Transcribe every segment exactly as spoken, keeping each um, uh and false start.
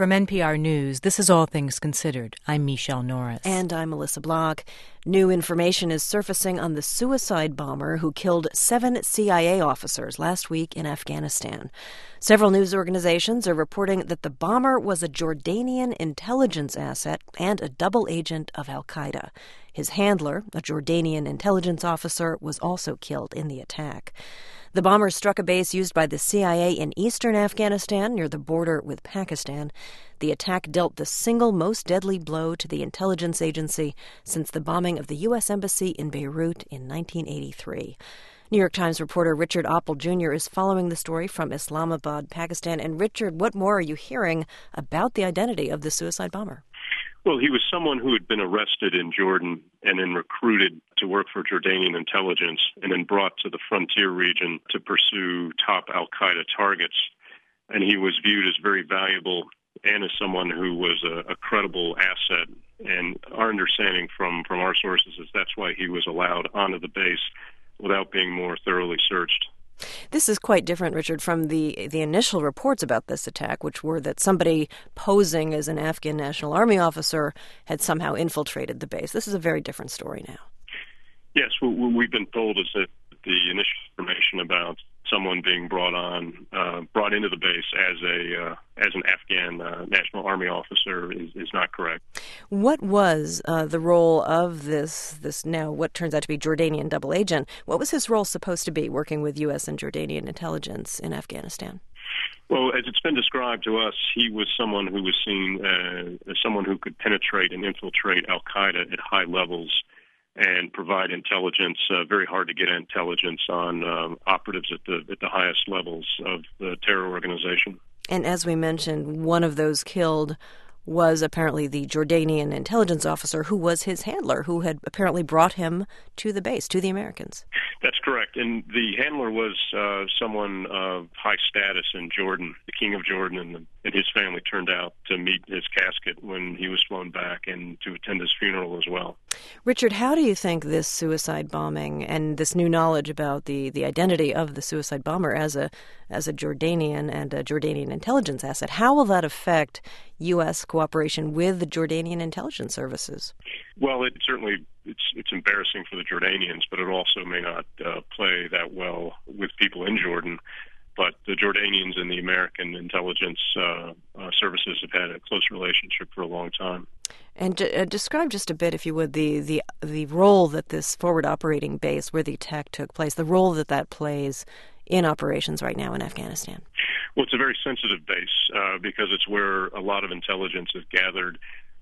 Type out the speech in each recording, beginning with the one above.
From N P R News, this is All Things Considered. I'm Michelle Norris. And I'm Melissa Block. New information is surfacing on the suicide bomber who killed seven C I A officers last week in Afghanistan. Several news organizations are reporting that the bomber was a Jordanian intelligence asset and a double agent of al-Qaeda. His handler, a Jordanian intelligence officer, was also killed in the attack. The bomber struck a base used by the C I A in eastern Afghanistan near the border with Pakistan. The attack dealt the single most deadly blow to the intelligence agency since the bombing of the U S Embassy in Beirut in nineteen eighty-three. New York Times reporter Richard Oppel Junior is following the story from Islamabad, Pakistan. And Richard, what more are you hearing about the identity of the suicide bomber? Well, he was someone who had been arrested in Jordan and then recruited to work for Jordanian intelligence and then brought to the frontier region to pursue top al-Qaeda targets. And he was viewed as very valuable and as someone who was a, a credible asset. And our understanding from, from our sources is that's why he was allowed onto the base without being more thoroughly searched. This is quite different, Richard, from the the initial reports about this attack, which were that somebody posing as an Afghan National Army officer had somehow infiltrated the base. This is a very different story now. Yes, what we've been told is that the initial information about someone being brought on, uh, brought into the base as a uh, as an Afghan uh, National Army officer is, is not correct. What was uh, the role of this this now what turns out to be Jordanian double agent? What was his role supposed to be, working with U S and Jordanian intelligence in Afghanistan? Well, as it's been described to us, he was someone who was seen uh, as someone who could penetrate and infiltrate al-Qaeda at high levels and provide intelligence, uh, very hard to get intelligence on um, operatives at the at the highest levels of the terror organization. And as we mentioned, one of those killed was apparently the Jordanian intelligence officer who was his handler, who had apparently brought him to the base, to the Americans. That's correct. And the handler was uh, someone of high status in Jordan. The king of Jordan and, the, and his family turned out to meet his casket when he was flown back and to attend his funeral as well. Richard, how do you think this suicide bombing and this new knowledge about the, the identity of the suicide bomber as a as a Jordanian and a Jordanian intelligence asset, how will that affect U S cooperation with the Jordanian intelligence services? Well, it certainly it's it's embarrassing for the Jordanians, but it also may not uh, play that well with people in Jordan. But the Jordanians and the American intelligence uh, uh, services have had a close relationship for a long time. And uh, describe just a bit, if you would, the, the the role that this forward operating base where the attack took place, the role that that plays in operations right now in Afghanistan. Well, it's a very sensitive base uh, because it's where a lot of intelligence is gathered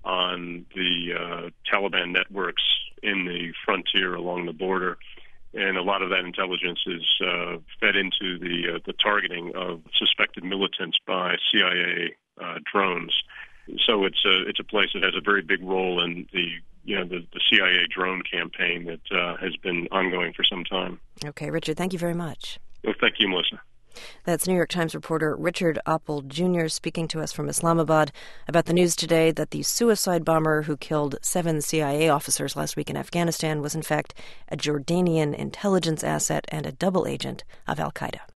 on the uh, Taliban networks in the frontier along the border. And a lot of that intelligence is uh, fed into the uh, the targeting of suspected militants by C I A uh, drones. So it's a it's a place that has a very big role in the you know the, the C I A drone campaign that uh, has been ongoing for some time. Okay, Richard, thank you very much. Well, thank you, Melissa. That's New York Times reporter Richard Oppel Junior speaking to us from Islamabad about the news today that the suicide bomber who killed seven C I A officers last week in Afghanistan was in fact a Jordanian intelligence asset and a double agent of al-Qaeda.